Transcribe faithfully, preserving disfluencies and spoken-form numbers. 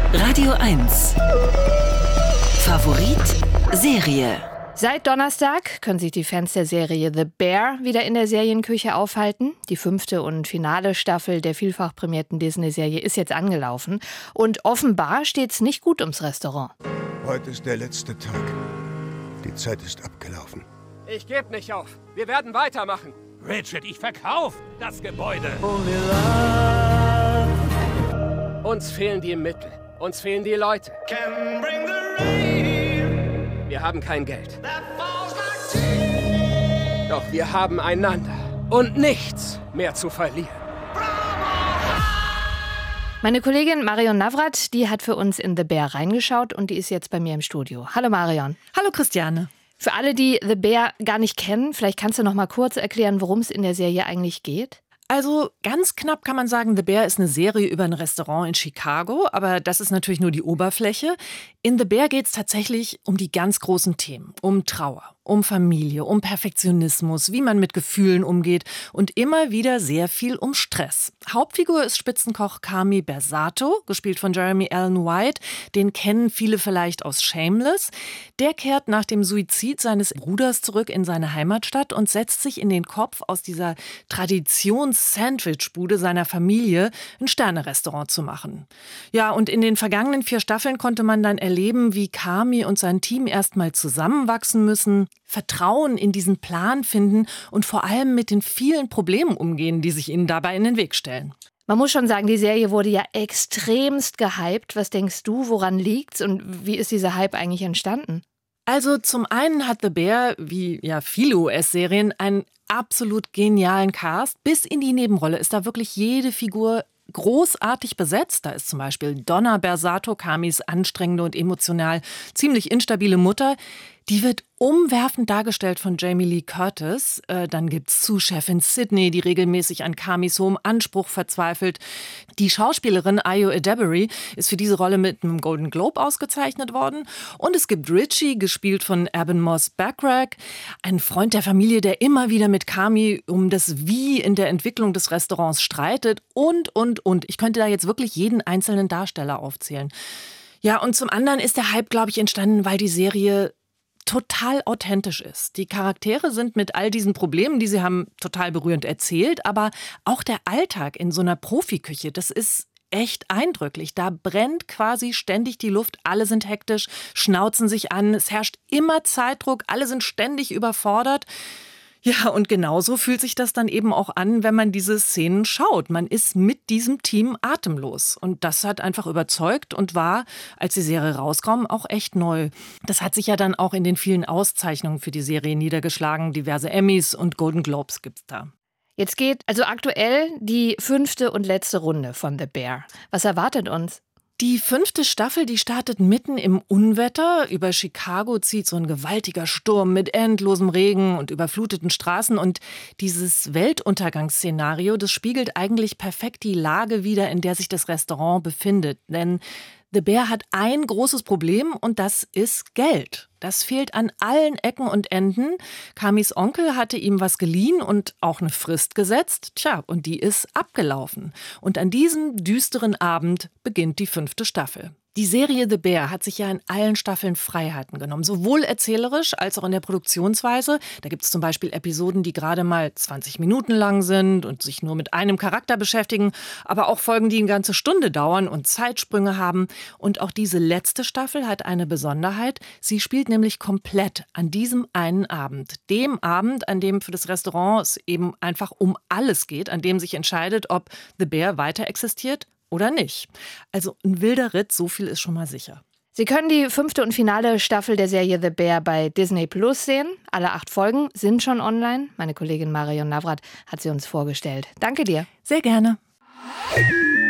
Radio eins. Favorit Serie. Seit Donnerstag können sich die Fans der Serie The Bear wieder in der Serienküche aufhalten. Die fünfte und finale Staffel der vielfach prämierten Disney-Serie ist jetzt angelaufen. Und offenbar steht's nicht gut ums Restaurant. Heute ist der letzte Tag. Die Zeit ist abgelaufen. Ich gebe nicht auf. Wir werden weitermachen. Richard, ich verkauf das Gebäude. Uns fehlen die Mittel. Uns fehlen die Leute. Wir haben kein Geld. Doch wir haben einander und nichts mehr zu verlieren. Meine Kollegin Marion Navrat, die hat für uns in The Bear reingeschaut und die ist jetzt bei mir im Studio. Hallo Marion. Hallo Christiane. Für alle, die The Bear gar nicht kennen, vielleicht kannst du noch mal kurz erklären, worum es in der Serie eigentlich geht? Also ganz knapp kann man sagen, The Bear ist eine Serie über ein Restaurant in Chicago, aber das ist natürlich nur die Oberfläche. In The Bear geht es tatsächlich um die ganz großen Themen, um Trauer, um Familie, um Perfektionismus, wie man mit Gefühlen umgeht und immer wieder sehr viel um Stress. Hauptfigur ist Spitzenkoch Carmy Bersato, gespielt von Jeremy Allen White. Den kennen viele vielleicht aus Shameless. Der kehrt nach dem Suizid seines Bruders zurück in seine Heimatstadt und setzt sich in den Kopf, aus dieser Traditions-Sandwich-Bude seiner Familie ein Sterne-Restaurant zu machen. Ja, und in den vergangenen vier Staffeln konnte man dann erleben, wie Carmy und sein Team erstmal zusammenwachsen müssen, Vertrauen in diesen Plan finden und vor allem mit den vielen Problemen umgehen, die sich ihnen dabei in den Weg stellen. Man muss schon sagen, die Serie wurde ja extremst gehypt. Was denkst du, woran liegt's und wie ist dieser Hype eigentlich entstanden? Also zum einen hat The Bear, wie ja viele U S-Serien, einen absolut genialen Cast. Bis in die Nebenrolle ist da wirklich jede Figur großartig besetzt. Da ist zum Beispiel Donna Bersato, Carmys anstrengende und emotional ziemlich instabile Mutter. Die wird umwerfend dargestellt von Jamie Lee Curtis. Äh, dann gibt's Sous-Chefin Sydney, die regelmäßig an Carmys hohem Anspruch verzweifelt. Die Schauspielerin Ayo Edebiri ist für diese Rolle mit einem Golden Globe ausgezeichnet worden. Und es gibt Richie, gespielt von Eben Moss Backrack, ein Freund der Familie, der immer wieder mit Carmy um das Wie in der Entwicklung des Restaurants streitet. Und, und, und. Ich könnte da jetzt wirklich jeden einzelnen Darsteller aufzählen. Ja, und zum anderen ist der Hype, glaube ich, entstanden, weil die Serie total authentisch ist. Die Charaktere sind mit all diesen Problemen, die sie haben, total berührend erzählt, aber auch der Alltag in so einer Profiküche, das ist echt eindrücklich. Da brennt quasi ständig die Luft, alle sind hektisch, schnauzen sich an, es herrscht immer Zeitdruck, alle sind ständig überfordert. Ja, und genauso fühlt sich das dann eben auch an, wenn man diese Szenen schaut. Man ist mit diesem Team atemlos. Und das hat einfach überzeugt und war, als die Serie rauskam, auch echt neu. Das hat sich ja dann auch in den vielen Auszeichnungen für die Serie niedergeschlagen. Diverse Emmys und Golden Globes gibt's da. Jetzt geht also aktuell die fünfte und letzte Runde von The Bear. Was erwartet uns? Die fünfte Staffel, die startet mitten im Unwetter. Über Chicago zieht so ein gewaltiger Sturm mit endlosem Regen und überfluteten Straßen. Und dieses Weltuntergangsszenario, das spiegelt eigentlich perfekt die Lage wider, in der sich das Restaurant befindet. Denn The Bear hat ein großes Problem und das ist Geld. Das fehlt an allen Ecken und Enden. Carmys Onkel hatte ihm was geliehen und auch eine Frist gesetzt. Tja, und die ist abgelaufen. Und an diesem düsteren Abend beginnt die fünfte Staffel. Die Serie The Bear hat sich ja in allen Staffeln Freiheiten genommen, sowohl erzählerisch als auch in der Produktionsweise. Da gibt es zum Beispiel Episoden, die gerade mal zwanzig Minuten lang sind und sich nur mit einem Charakter beschäftigen, aber auch Folgen, die eine ganze Stunde dauern und Zeitsprünge haben. Und auch diese letzte Staffel hat eine Besonderheit. Sie spielt nämlich komplett an diesem einen Abend. Dem Abend, an dem für das Restaurant es eben einfach um alles geht, an dem sich entscheidet, ob The Bear weiter existiert oder nicht. Also ein wilder Ritt, so viel ist schon mal sicher. Sie können die fünfte und finale Staffel der Serie The Bear bei Disney Plus sehen. Alle acht Folgen sind schon online. Meine Kollegin Marion Navrat hat sie uns vorgestellt. Danke dir. Sehr gerne.